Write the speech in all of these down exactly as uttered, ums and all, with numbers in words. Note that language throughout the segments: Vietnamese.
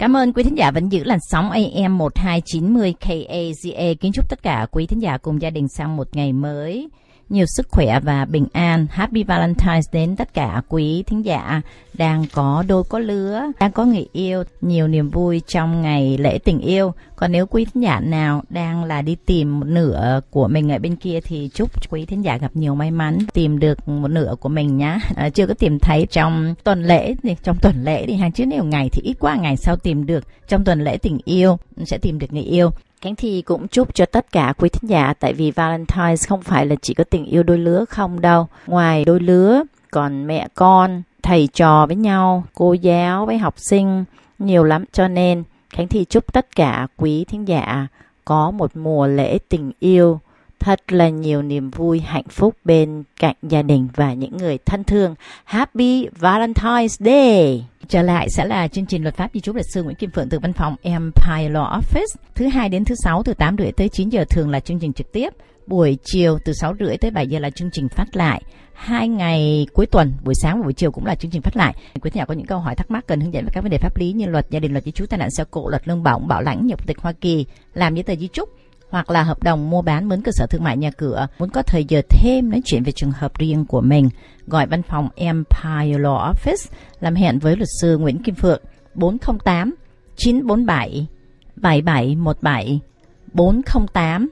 Cảm ơn quý thính giả vẫn giữ làn sóng a em một hai chín mươi K A Z A. Kính chúc tất cả quý thính giả cùng gia đình sang một ngày mới nhiều sức khỏe và bình an. Happy Valentine's đến tất cả quý thính giả đang có đôi có lứa, đang có người yêu, nhiều niềm vui trong ngày lễ tình yêu. Còn nếu quý thính giả nào đang là đi tìm một nửa của mình ở bên kia thì chúc quý thính giả gặp nhiều may mắn tìm được một nửa của mình nhá. À, chưa có tìm thấy trong tuần lễ thì trong tuần lễ thì hàng chứ nếu ngày thì ít quá ngày sau tìm được, trong tuần lễ tình yêu sẽ tìm được người yêu. Khánh Thi cũng chúc cho tất cả quý thính giả, tại vì Valentine's không phải là chỉ có tình yêu đôi lứa không đâu. Ngoài đôi lứa còn mẹ con, thầy trò với nhau, cô giáo với học sinh, nhiều lắm. Cho nên Khánh Thi chúc tất cả quý thính giả có một mùa lễ tình yêu thật là nhiều niềm vui, hạnh phúc bên cạnh gia đình và những người thân thương. Happy Valentine's Day! Trở lại sẽ là chương trình luật pháp di trú luật sư Nguyễn Kim Phượng từ văn phòng Empire Law Office. Thứ hai đến thứ sáu từ tám rưỡi tới chín giờ thường là chương trình trực tiếp. Buổi chiều từ sáu rưỡi tới bảy giờ là chương trình phát lại. Hai ngày cuối tuần, buổi sáng và buổi chiều cũng là chương trình phát lại. Quý thính giả có những câu hỏi thắc mắc cần hướng dẫn về các vấn đề pháp lý như luật gia đình, luật di trú, tai nạn xe cộ, luật lương bổng, bảo lãnh, nhập tịch Hoa Kỳ, làm giấy tờ di trúc, hoặc là hợp đồng mua bán mướn cơ sở thương mại nhà cửa, muốn có thời giờ thêm nói chuyện về trường hợp riêng của mình, gọi văn phòng Empire Law Office, làm hẹn với luật sư Nguyễn Kim Phượng bốn không tám chín bốn bảy bảy bảy một bảy bốn không tám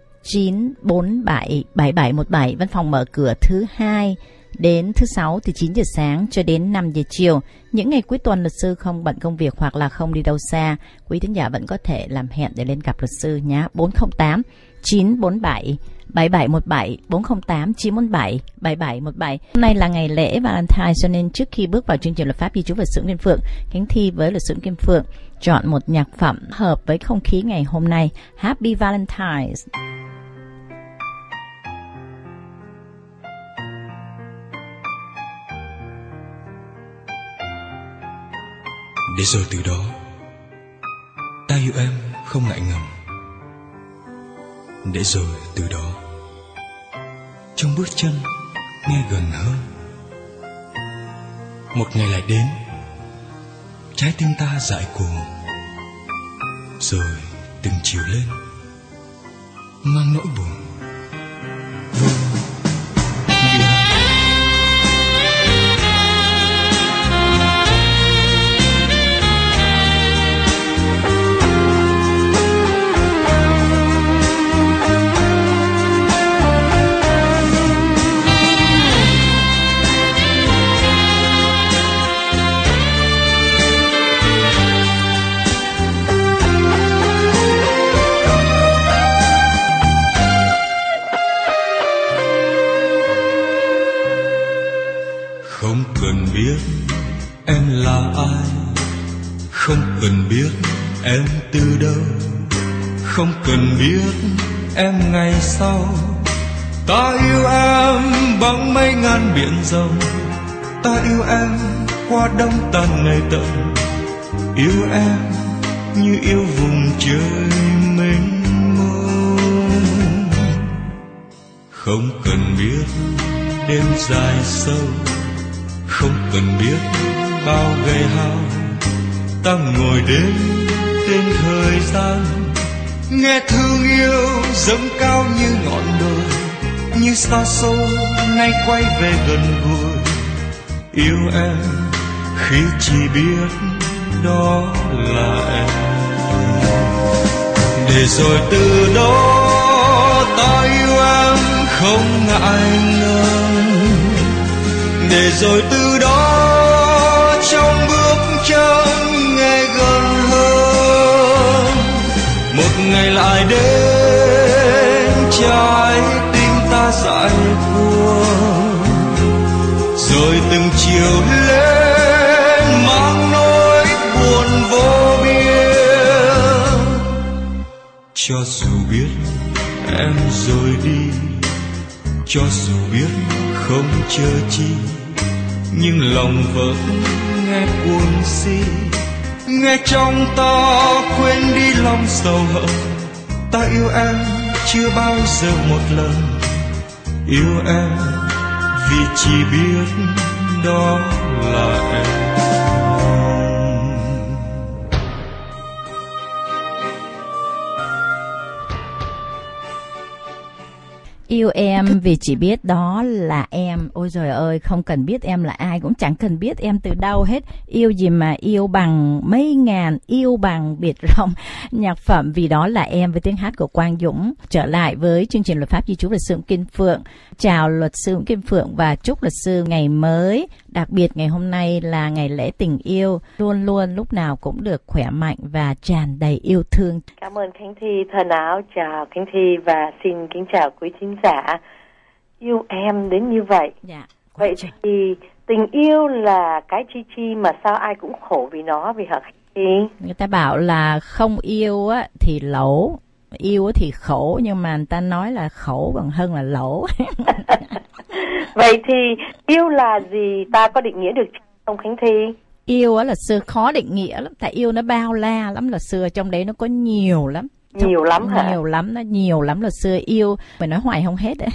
chín bốn bảy bảy bảy một bảy. Văn phòng mở cửa thứ hai đến thứ sáu từ chín giờ sáng cho đến năm giờ chiều. Những ngày cuối tuần luật sư không bận công việc hoặc là không đi đâu xa, quý thính giả vẫn có thể làm hẹn để lên gặp luật sư nhé. bốn không tám chín bốn bảy bảy bảy một bảy bốn không tám chín bốn bảy bảy bảy một bảy. Hôm nay là ngày lễ Valentine, cho nên trước khi bước vào chương trình luật pháp di trú luật sư Kim Phượng, Khánh Thi với luật sư Kim Phượng chọn một nhạc phẩm hợp với không khí ngày hôm nay. Happy Valentine's. Để rồi từ đó ta yêu em không ngại ngần. Để rồi từ đó trong bước chân nghe gần hơn. Một ngày lại đến, trái tim ta dại cuồng. Rồi từng chiều lên mang nỗi buồn vô biên. Không cần biết em là ai, không cần biết em từ đâu, không cần biết em ngày sau. Ta yêu em bằng mấy ngàn biển rộng, ta yêu em qua đông tàn ngày tận, yêu em như yêu vùng trời mênh mông. Không cần biết đêm dài sâu, không cần biết bao ngày hao, ta ngồi đến tên thời gian, nghe thương yêu dâng cao như ngọn đồi, như xa xôi nay quay về gần gũi. Yêu em khi chỉ biết đó là em. Để rồi từ đó ta yêu em không ngại ngần. Để rồi từ đó trong bước chân nghe gần hơn. Một ngày lại đến, trái tim ta dại cuồng. Rồi từng chiều lên mang nỗi buồn vô biên. Cho dù biết em rồi đi, cho dù biết không chờ chi, nhưng lòng vẫn nghe buồn si. Nghe trong ta quên đi lòng sầu hận. Ta yêu em chưa bao giờ một lần, yêu em vì chỉ biết đó là em. Yêu em vì chỉ biết đó là em. Ôi trời ơi, không cần biết em là ai, cũng chẳng cần biết em từ đâu hết. Yêu gì mà yêu bằng mấy ngàn, yêu bằng biệt rong. Nhạc phẩm Vì Đó Là Em với tiếng hát của Quang Dũng. Trở lại với chương trình Luật Pháp Di Trú luật sư Kim Phượng. Chào luật sư Kim Phượng và chúc luật sư ngày mới, đặc biệt ngày hôm nay là ngày lễ tình yêu, luôn luôn lúc nào cũng được khỏe mạnh và tràn đầy yêu thương. Cảm ơn Khánh Thi thân áo, chào Khánh Thi và xin kính chào quý thính giả. Yêu em đến như vậy. Dạ. Vậy thì tình yêu là cái chi chi mà sao ai cũng khổ vì nó, vì hả Khánh Thi? Người ta bảo là không yêu á thì lẩu, yêu thì khổ, nhưng mà người ta nói là khổ còn hơn là lẩu. Vậy thì yêu là gì, ta có định nghĩa được không Khánh Thi? Yêu á là xưa khó định nghĩa lắm, tại yêu nó bao la lắm, là xưa trong đấy nó có nhiều lắm. Nhiều lắm hả? Nhiều lắm, nó nhiều lắm là xưa yêu, phải nói hoài không hết.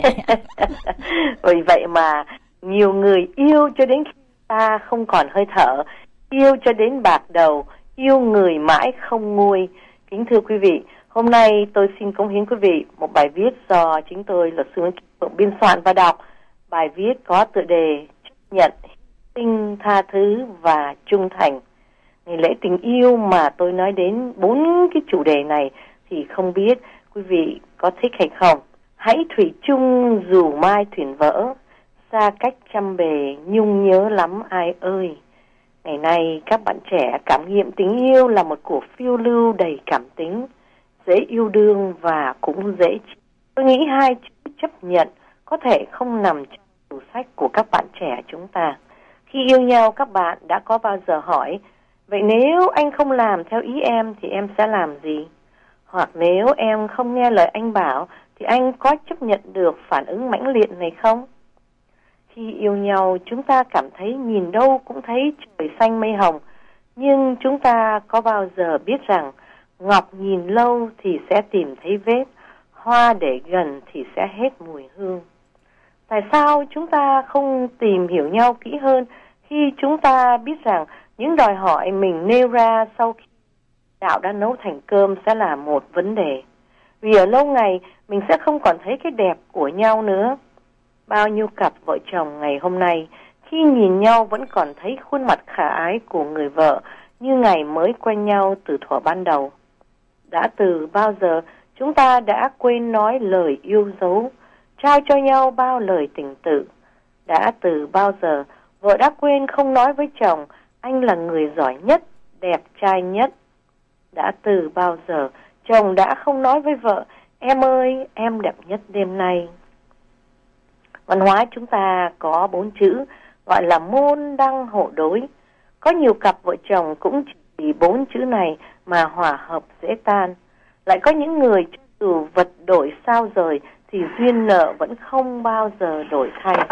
Vì vậy mà nhiều người yêu cho đến khi ta không còn hơi thở, yêu cho đến bạc đầu, yêu người mãi không nguôi. Kính thưa quý vị, hôm nay tôi xin cống hiến quý vị một bài viết do chính tôi, luật sư Phượng, biên soạn và đọc. Bài viết có tựa đề Chấp nhận, sinh, tha thứ và trung thành. Ngày lễ tình yêu mà tôi nói đến bốn cái chủ đề này thì không biết quý vị có thích hay không. Hãy thủy chung dù mai thuyền vỡ, xa cách trăm bề nhung nhớ lắm ai ơi. Ngày nay các bạn trẻ cảm nghiệm tình yêu là một cuộc phiêu lưu đầy cảm tính, dễ yêu đương và cũng dễ chịu. Tôi nghĩ hai chữ chấp nhận có thể không nằm trong tủ sách của các bạn trẻ chúng ta. Khi yêu nhau, các bạn đã có bao giờ hỏi, vậy nếu anh không làm theo ý em thì em sẽ làm gì? Hoặc nếu em không nghe lời anh bảo thì anh có chấp nhận được phản ứng mãnh liệt này không? Khi yêu nhau, chúng ta cảm thấy nhìn đâu cũng thấy trời xanh mây hồng. Nhưng chúng ta có bao giờ biết rằng ngọc nhìn lâu thì sẽ tìm thấy vết, hoa để gần thì sẽ hết mùi hương. Tại sao chúng ta không tìm hiểu nhau kỹ hơn khi chúng ta biết rằng những đòi hỏi mình nêu ra sau khi đạo đã nấu thành cơm sẽ là một vấn đề? Vì ở lâu ngày mình sẽ không còn thấy cái đẹp của nhau nữa. Bao nhiêu cặp vợ chồng ngày hôm nay khi nhìn nhau vẫn còn thấy khuôn mặt khả ái của người vợ như ngày mới quen nhau từ thuở ban đầu. Đã từ bao giờ chúng ta đã quên nói lời yêu dấu, trao cho nhau bao lời tình tự? Đã từ bao giờ vợ đã quên không nói với chồng anh là người giỏi nhất, đẹp trai nhất? Đã từ bao giờ chồng đã không nói với vợ em ơi, em đẹp nhất đêm nay? Văn hóa chúng ta có bốn chữ gọi là môn đăng hộ đối. Có nhiều cặp vợ chồng cũng chỉ vì bốn chữ này mà hòa hợp dễ tan. Lại có những người dù vật đổi sao rời thì duyên nợ vẫn không bao giờ đổi thay.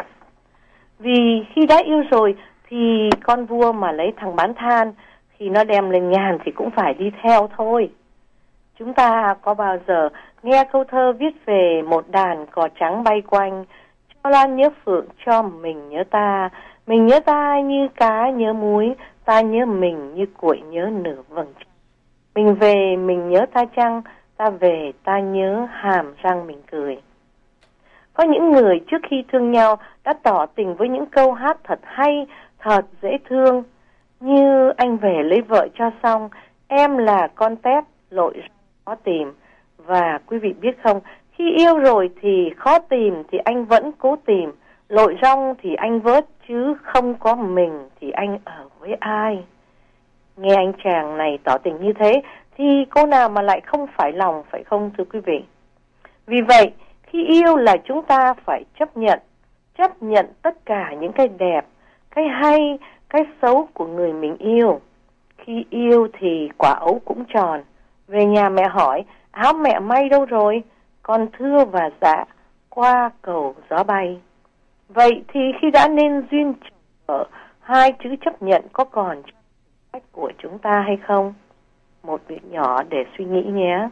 Vì khi đã yêu rồi thì con vua mà lấy thằng bán than, khi nó đem lên ngàn thì cũng phải đi theo thôi. Chúng ta có bao giờ nghe câu thơ viết về một đàn cò trắng bay quanh, cho Lan nhớ phượng, cho mình nhớ ta, mình nhớ ta như cá nhớ muối, ta nhớ mình như cuội nhớ nửa vầng trăng. Mình về mình nhớ ta chăng, ta về ta nhớ hàm răng mình cười. Có những người trước khi thương nhau đã tỏ tình với những câu hát thật hay, thật dễ thương, như anh về lấy vợ cho xong, em là con tép lội khó tìm. Và quý vị biết không, khi yêu rồi thì khó tìm thì anh vẫn cố tìm, lội rong thì anh vớt chứ không có mình thì anh ở với ai? Nghe anh chàng này tỏ tình như thế thì cô nào mà lại không phải lòng, phải không thưa quý vị? Vì vậy, khi yêu là chúng ta phải chấp nhận, chấp nhận tất cả những cái đẹp, cái hay, cái xấu của người mình yêu. Khi yêu thì quả ấu cũng tròn. Về nhà mẹ hỏi, áo mẹ may đâu rồi? Con thưa và dạ, qua cầu gió bay. Vậy thì khi đã nên duyên trở, hai chữ chấp nhận có còn cách của chúng ta hay không? Một việc nhỏ để suy nghĩ nhé.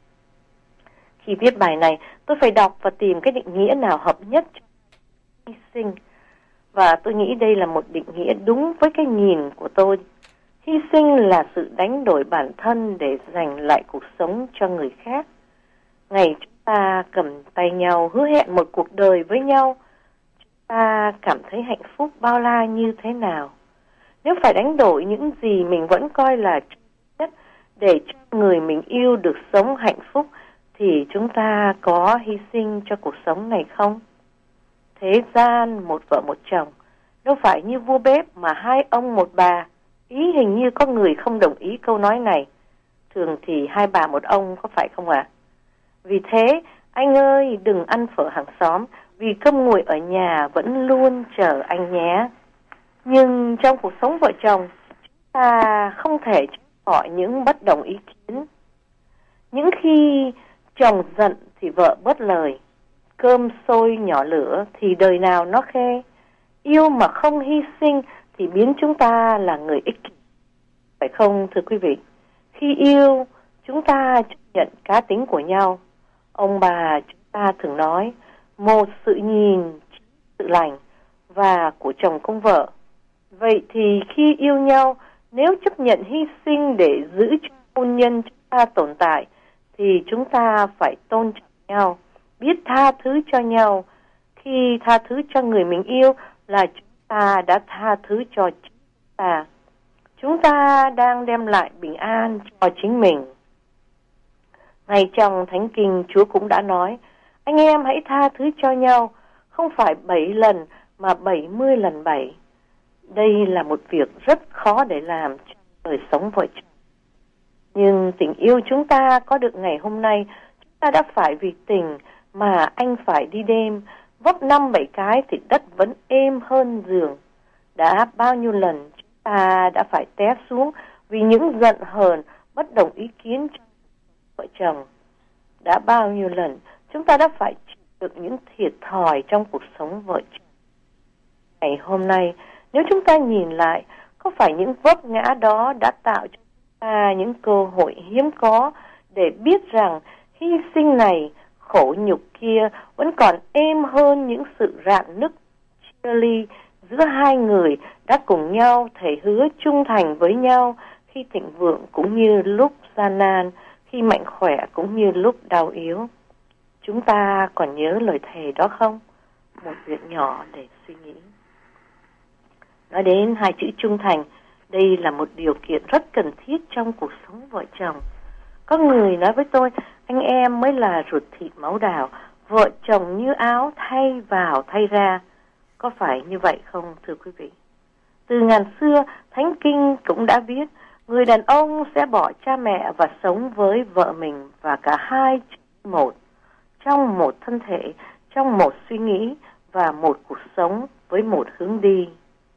Khi viết bài này, tôi phải đọc và tìm cái định nghĩa nào hợp nhất cho hy sinh. Và tôi nghĩ đây là một định nghĩa đúng với cái nhìn của tôi. Hy sinh là sự đánh đổi bản thân để giành lại cuộc sống cho người khác. Ngày chúng ta cầm tay nhau hứa hẹn một cuộc đời với nhau, chúng ta cảm thấy hạnh phúc bao la như thế nào? Nếu phải đánh đổi những gì mình vẫn coi là nhất để cho người mình yêu được sống hạnh phúc, thì chúng ta có hy sinh cho cuộc sống này không? Thế gian một vợ một chồng, đâu phải như vua bếp mà hai ông một bà. Ý hình như có người không đồng ý câu nói này. Thường thì hai bà một ông, có phải không ạ? À? Vì thế, anh ơi đừng ăn phở hàng xóm, vì cơm nguội ở nhà vẫn luôn chờ anh nhé. Nhưng trong cuộc sống vợ chồng, chúng ta không thể khỏi những bất đồng ý kiến. Những khi chồng giận thì vợ bớt lời, cơm sôi nhỏ lửa thì đời nào nó khê. Yêu mà không hy sinh thì biến chúng ta là người ích kỷ. Phải không thưa quý vị? Khi yêu, chúng ta chấp nhận cá tính của nhau. Ông bà chúng ta thường nói, một sự nhìn, sự lành và của chồng công vợ. Vậy thì khi yêu nhau, nếu chấp nhận hy sinh để giữ cho hôn nhân chúng ta tồn tại, thì chúng ta phải tôn trọng nhau, biết tha thứ cho nhau. Khi tha thứ cho người mình yêu là chúng ta đã tha thứ cho chúng ta. Chúng ta đang đem lại bình an cho chính mình. Ngay trong Thánh Kinh, Chúa cũng đã nói, anh em hãy tha thứ cho nhau, không phải bảy lần mà bảy mươi lần bảy. Đây là một việc rất khó để làm trong đời sống vợ chồng. Nhưng tình yêu chúng ta có được ngày hôm nay, chúng ta đã phải vì tình mà anh phải đi đêm, vấp năm bảy cái thì đất vẫn êm hơn giường. Đã bao nhiêu lần chúng ta đã phải té xuống vì những giận hờn, bất đồng ý kiến trong vợ chồng. Đã bao nhiêu lần chúng ta đã phải chịu được những thiệt thòi trong cuộc sống vợ chồng. Ngày hôm nay, nếu chúng ta nhìn lại, có phải những vấp ngã đó đã tạo cho chúng ta những cơ hội hiếm có để biết rằng hy sinh này, khổ nhục kia vẫn còn êm hơn những sự rạn nứt chia ly giữa hai người đã cùng nhau thề hứa trung thành với nhau khi thịnh vượng cũng như lúc gian nan, khi mạnh khỏe cũng như lúc đau yếu. Chúng ta còn nhớ lời thề đó không? Một việc nhỏ để suy nghĩ. Nói đến hai chữ trung thành, đây là một điều kiện rất cần thiết trong cuộc sống vợ chồng. Có người nói với tôi, anh em mới là ruột thịt máu đào, vợ chồng như áo thay vào thay ra. Có phải như vậy không thưa quý vị? Từ ngàn xưa, Thánh Kinh cũng đã viết, người đàn ông sẽ bỏ cha mẹ và sống với vợ mình, và cả hai một, trong một thân thể, trong một suy nghĩ và một cuộc sống với một hướng đi.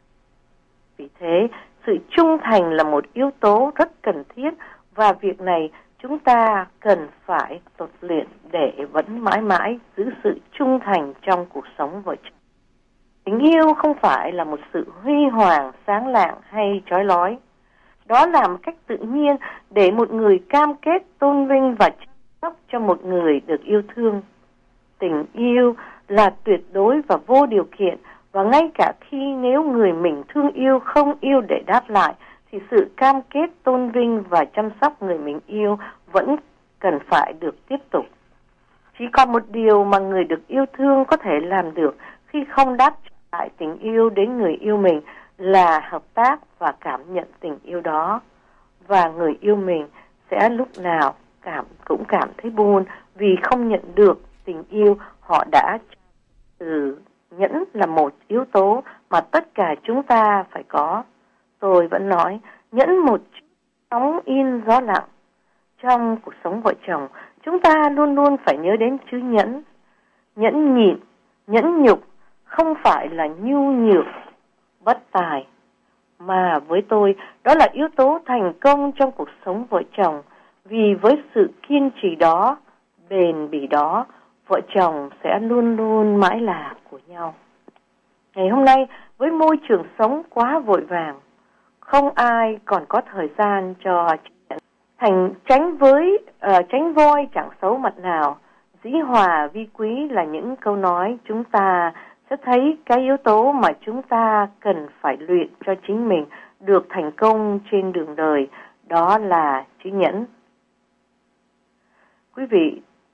Vì thế, sự trung thành là một yếu tố rất cần thiết, và việc này chúng ta cần phải tập luyện để vẫn mãi mãi giữ sự trung thành trong cuộc sống vợ chồng. Tình yêu không phải là một sự huy hoàng, sáng lạng hay chói lói. Đó là một cách tự nhiên để một người cam kết tôn vinh và chăm sóc cho một người được yêu thương. Tình yêu là tuyệt đối và vô điều kiện, và ngay cả khi nếu người mình thương yêu không yêu để đáp lại, thì sự cam kết tôn vinh và chăm sóc người mình yêu vẫn cần phải được tiếp tục. Chỉ còn một điều mà người được yêu thương có thể làm được khi không đáp lại tình yêu đến người yêu mình là hợp tác và cảm nhận tình yêu đó. Và người yêu mình sẽ lúc nào cảm cũng cảm thấy buồn vì không nhận được tình yêu họ đã từ. Nhẫn là một yếu tố mà tất cả chúng ta phải có. Tôi vẫn nói, nhẫn một sóng in gió lặng. Trong cuộc sống vợ chồng, chúng ta luôn luôn phải nhớ đến chữ nhẫn. Nhẫn nhịn, nhẫn nhục không phải là nhu nhược, bất tài, mà với tôi đó là yếu tố thành công trong cuộc sống vợ chồng. Vì với sự kiên trì đó, bền bỉ đó, vợ chồng sẽ luôn luôn mãi là của nhau. Ngày hôm nay, với môi trường sống quá vội vàng, không ai còn có thời gian cho thành tránh với uh, tránh voi chẳng xấu mặt nào. Dĩ hòa vi quý là những câu nói chúng ta sẽ thấy cái yếu tố mà chúng ta cần phải luyện cho chính mình được thành công trên đường đời, đó là chữ nhẫn. Quý vị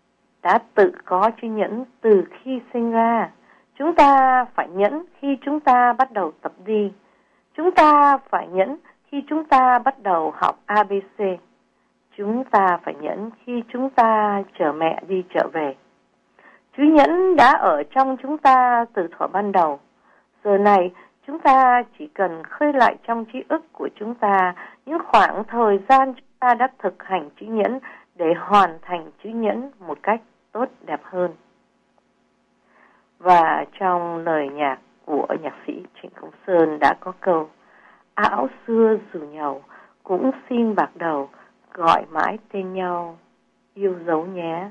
đã tự có chữ nhẫn từ khi sinh ra. Chúng ta phải nhẫn khi chúng ta bắt đầu tập đi. Chúng ta phải nhẫn khi chúng ta bắt đầu học a bê xê. Chúng ta phải nhẫn khi chúng ta chở mẹ đi chợ về. Chữ nhẫn đã ở trong chúng ta từ thuở ban đầu. Giờ này, chúng ta chỉ cần khơi lại trong trí ức của chúng ta những khoảng thời gian chúng ta đã thực hành chữ nhẫn để hoàn thành chữ nhẫn một cách tốt đẹp hơn. Và trong lời nhạc của nhạc sĩ Trịnh Công Sơn đã có câu: áo xưa dù nhầu cũng xin bạc đầu, gọi mãi tên nhau yêu dấu nhé.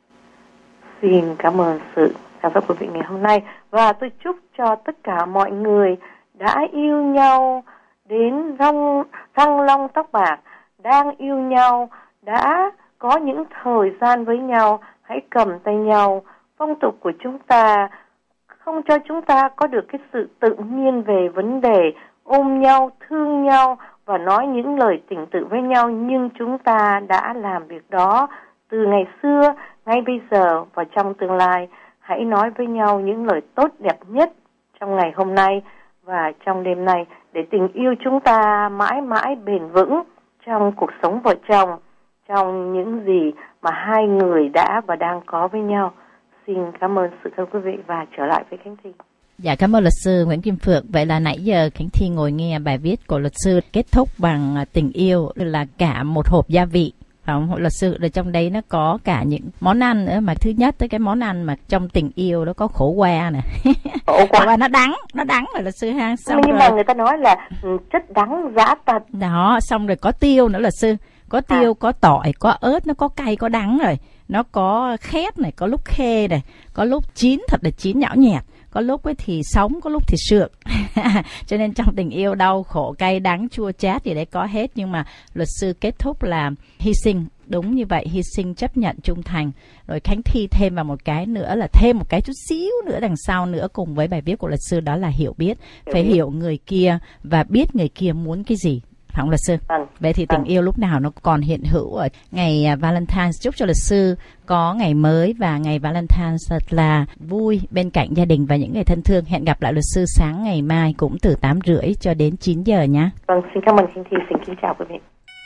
Xin cảm ơn sự theo dõi của quý vị ngày hôm nay, và tôi chúc cho tất cả mọi người đã yêu nhau đến răng, răng long tóc bạc, đang yêu nhau, đã có những thời gian với nhau, hãy cầm tay nhau. Phong tục của chúng ta không cho chúng ta có được cái sự tự nhiên về vấn đề ôm nhau, thương nhau và nói những lời tình tự với nhau, nhưng chúng ta đã làm việc đó từ ngày xưa, ngay bây giờ và trong tương lai. Hãy nói với nhau những lời tốt đẹp nhất trong ngày hôm nay và trong đêm nay, để tình yêu chúng ta mãi mãi bền vững trong cuộc sống vợ chồng, trong những gì mà hai người đã và đang có với nhau. Xin cảm ơn sự thưa quý vị và trở lại với Khánh Thi. Dạ, cảm ơn luật sư Nguyễn Kim Phượng. Vậy là nãy giờ Khánh Thi ngồi nghe bài viết của luật sư kết thúc bằng tình yêu là cả một hộp gia vị. Không, luật sư ở trong đấy nó có cả những món ăn nữa, mà thứ nhất tới cái món ăn mà trong tình yêu nó có khổ qua nè. Khổ qua. Và nó đắng, nó đắng rồi luật sư ha. Xong nhưng rồi, mà người ta nói là chất đắng dã tật. Đó, xong rồi có tiêu nữa luật sư. Có tiêu, à. có tỏi, có ớt, nó có cay, có đắng rồi. Nó có khét này, có lúc khê này, có lúc chín thật là chín nhão nhẹt, có lúc ấy thì sống, có lúc thì sượng. Cho nên trong tình yêu đau khổ, cay đắng, chua chát gì đấy có hết. Nhưng mà luật sư kết thúc là hy sinh. Đúng như vậy, hy sinh, chấp nhận, trung thành. Rồi Khánh Thi thêm vào một cái nữa là thêm một cái chút xíu nữa đằng sau nữa cùng với bài viết của luật sư, đó là hiểu biết. Phải hiểu người kia và biết người kia muốn cái gì. Phải không luật sư? Vâng. Vậy thì tình vâng. yêu lúc nào nó còn hiện hữu ở ngày Valentine. Chúc cho luật sư có ngày mới và ngày Valentine thật là vui bên cạnh gia đình và những người thân thương. Hẹn gặp lại luật sư sáng ngày mai cũng từ tám rưỡi cho đến chín giờ nhé. Vâng, xin cảm ơn Khánh Thi, xin kính chào quý vị.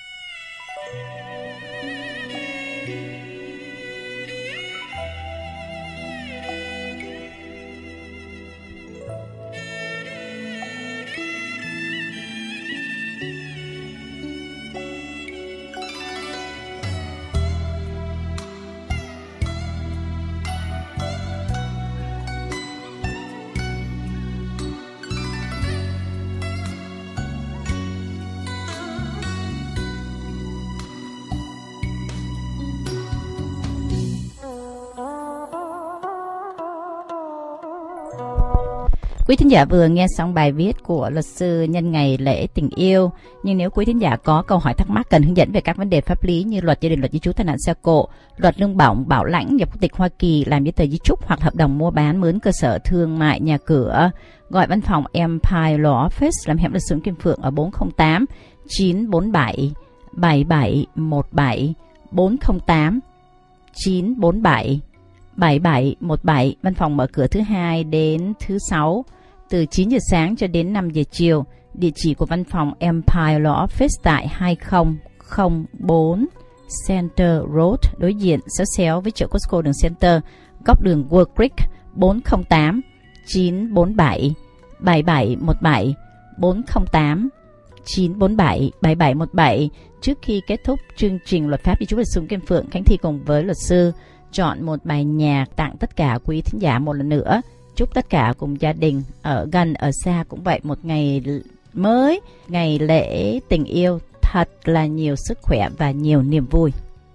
Quý thính giả vừa nghe xong bài viết của luật sư nhân ngày lễ tình yêu. Nhưng nếu quý thính giả có câu hỏi thắc mắc cần hướng dẫn về các vấn đề pháp lý như luật gia đình, luật di trú, tai nạn xe cộ, luật lương bổng, bảo lãnh, nhập quốc tịch Hoa Kỳ, làm giấy tờ di chúc hoặc hợp đồng mua bán, mướn cơ sở thương mại, nhà cửa, gọi văn phòng Empire Law Office làm hẻm luật sư Kim Phượng ở bốn không tám chín bốn bảy bảy bảy một bảy, bốn không tám chín bốn bảy bảy bảy một bảy. Văn phòng mở cửa thứ hai đến thứ sáu từ chín giờ sáng cho đến năm giờ chiều. Địa chỉ của văn phòng Empire Law Office tại hai không không bốn Center Road, đối diện xéo xéo với chợ Costco đường Center, góc đường World Creek. Bốn không tám chín bốn bảy bảy bảy một bảy, bốn không tám chín bốn bảy bảy bảy một bảy. Trước khi kết thúc chương trình luật pháp di trú luật sư Kim Phượng, Khánh Thi cùng với luật sư chọn một bài nhạc tặng tất cả quý thính giả một lần nữa. Chúc tất cả cùng gia đình ở gần ở xa cũng vậy một ngày mới, ngày lễ tình yêu thật là nhiều sức khỏe và nhiều niềm vui.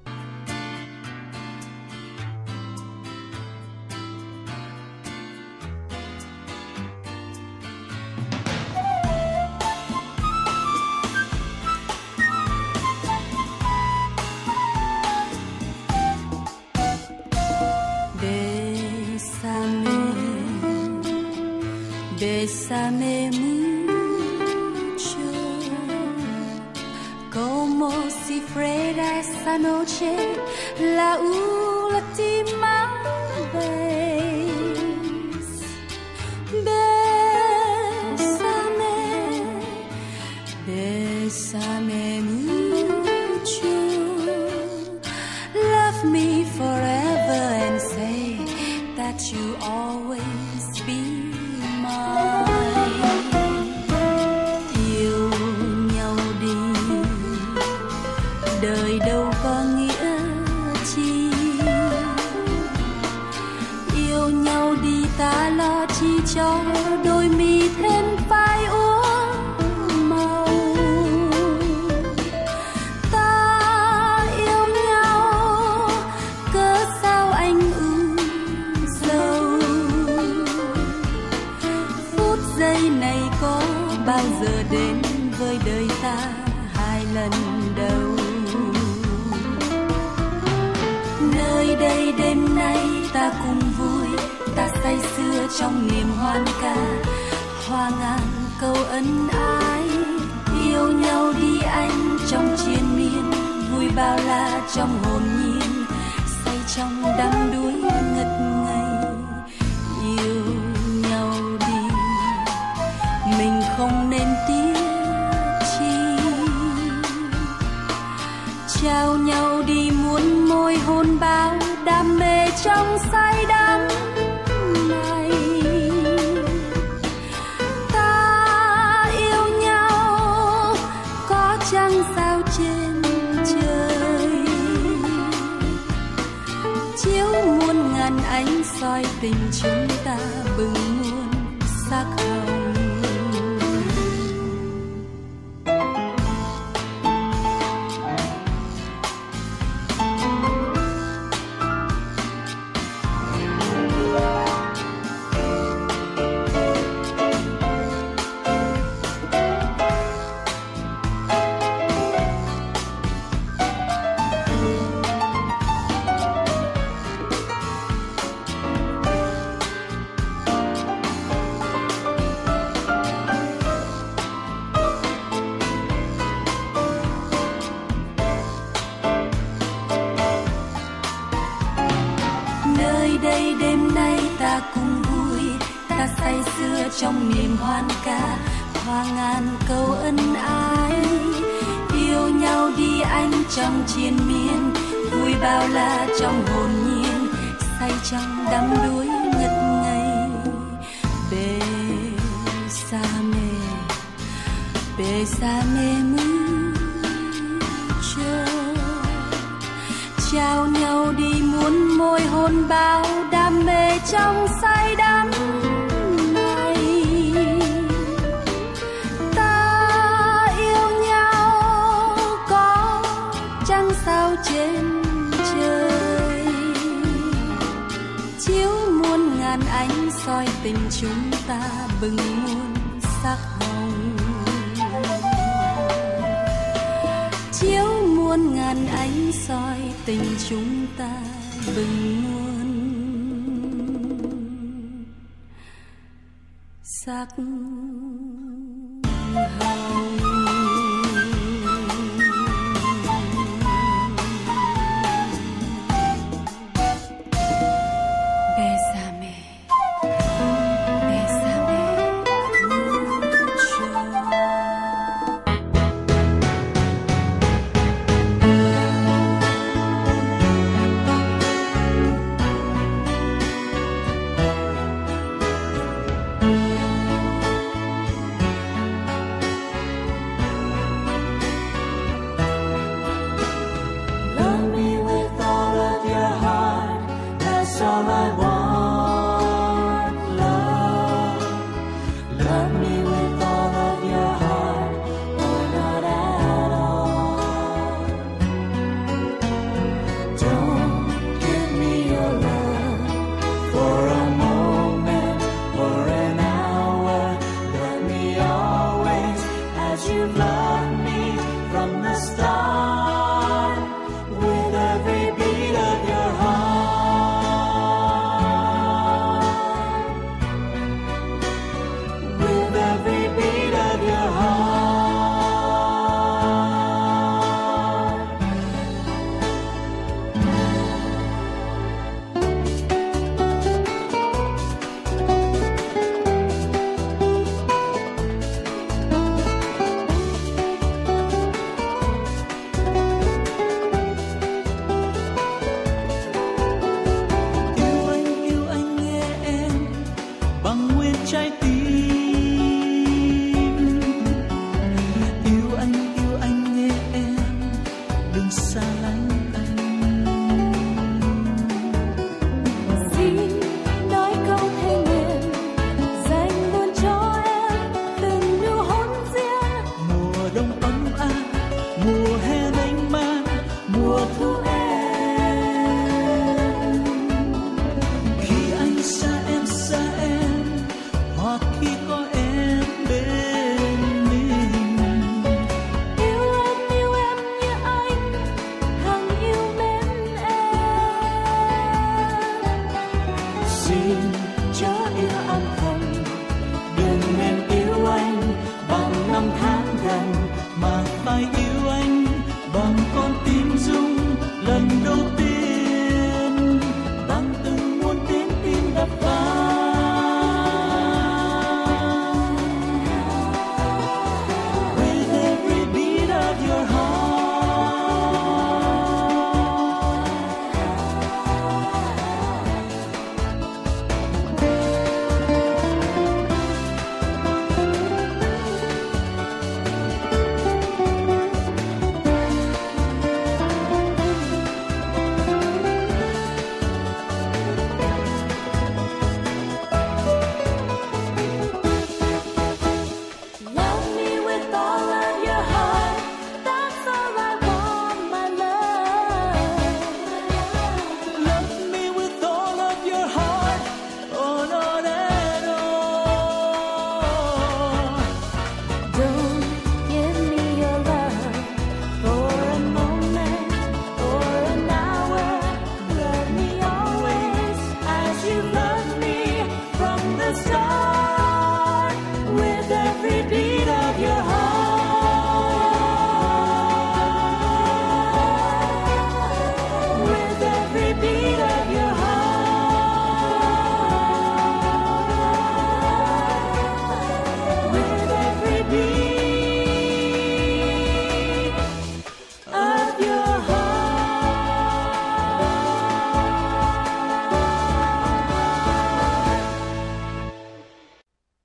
Bésame mucho, como si fuera esta noche la última you always be mine. Yêu nhau đi, đời đâu có nghĩa chi. Yêu nhau đi ta lo chi cho đôi mi thêm phai úa màu. Ta yêu nhau cớ sao anh ưu sầu. Phút giây này có bao giờ đến với đời ta hai lần đầu. Nơi đây đêm nay ta cùng vui, ta say sưa trong niềm hoan ca. Hoa ngàn câu ân ái, yêu nhau đi anh trong triền miên. Vui bao la trong hồn nhiên, say trong đắm đuối ngất ngây. Yêu nhau đi, mình không nên tiếc chi. Trao nhau đi muốn môi hôn bao đam mê trong say đắm này. Ta yêu nhau có chăng sao trên trời, chiếu muôn ngàn ánh soi tình chúng ta bừng muôn sắc hồng. Say sưa trong niềm hoan ca, hoa ngàn câu ân ái. Yêu nhau đi anh trong triền miên, vui bao la trong hồn nhiên, say trong đắm đuối ngất ngây. Bésame, bésame mucho. Trao nhau đi muốn môi hôn bao đam mê trong say đắm. Sao trên trời chiếu muôn ngàn ánh soi tình chúng ta bừng muôn sắc hồng. Chiếu muôn ngàn ánh soi tình chúng ta bừng muôn sắc hồng.